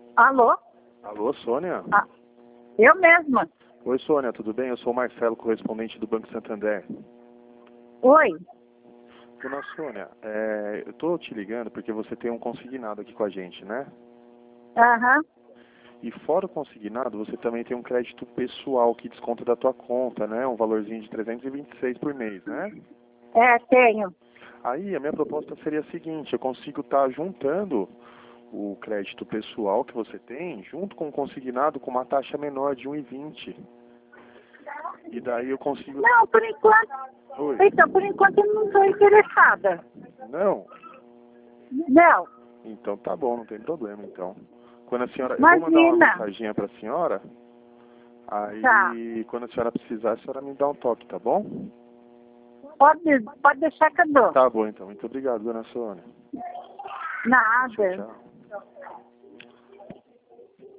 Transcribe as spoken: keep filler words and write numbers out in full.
Alô? Alô, Sônia? Ah, eu mesma. Oi, Sônia, tudo bem? Eu sou o Marcelo, correspondente do Banco Santander. Oi. Dona Sônia, é, eu tô te ligando porque você tem um consignado aqui com a gente, né? Aham. E fora o consignado, você também tem um crédito pessoal que desconta da tua conta, né? Um valorzinho de trezentos e vinte e seis por mês, né? É, tenho. Aí, a minha proposta seria a seguinte, eu consigo estar juntando o crédito pessoal que você tem, junto com o consignado, com uma taxa menor de um e vinte. E daí eu consigo... Não, por enquanto. Oi. Então, por enquanto eu não estou interessada. Não? Não. Então tá bom, não tem problema, então. Quando a senhora... Eu vou mandar uma Imagina. mensaginha pra senhora, aí Tá. quando a senhora precisar, a senhora me dá um toque, tá bom? Pode, pode deixar que eu dou. Tá bom, então. Muito obrigado, dona Sônia. Nada. Tchau, tchau.